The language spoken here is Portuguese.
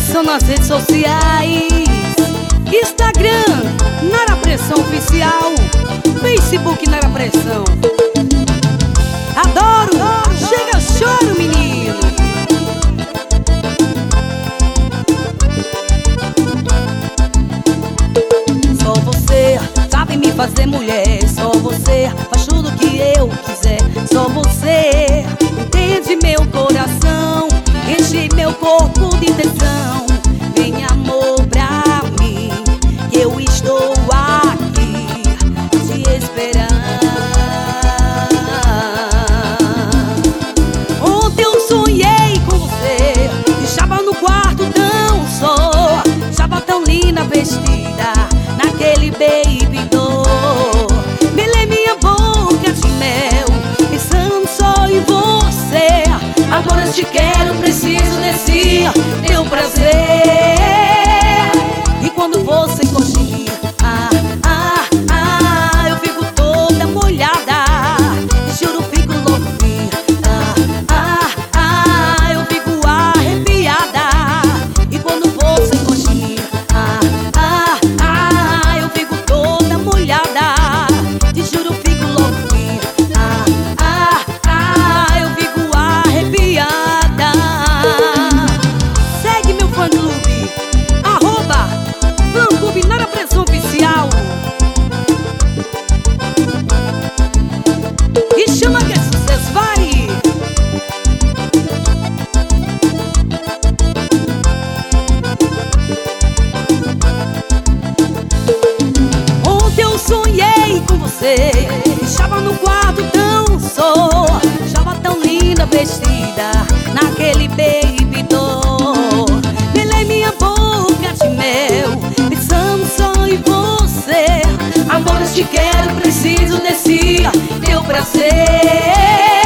atenção nas redes sociais: Instagram, Nara Pressão Oficial, Facebook, Nara Pressão. Adoro, chega, choro, menino. Só você sabe me fazer mulher, só você faz tudo que eu quiser. Só você entende meu coração, enche meu corpo de tesão. Vem, amor, pra mim, que eu estou aqui te esperando. Ontem eu sonhei com você, estava no quarto tão só, estava tão linda vestida naquele baby doll. Melei minha boca de mel, pensando só em você. Agora te quero, preciso desse teu prazer. E quando você coxinha, eu fico toda molhada. Juro, fico louquinha. Eu fico arrepiada. E quando você coxinha, eu fico toda molhada. Te juro, fico louquinha. Eu fico arrepiada. Segue meu fã-clube, @fã-clube Nara Pressão Oficial. E chama que é sucesso, vai! Ontem eu sonhei com você, estava no quarto tão só, estava tão linda vestida naquele baby doll. Melei minha boca de mel, pensando só em você. Agora te quero, preciso desse teu prazer.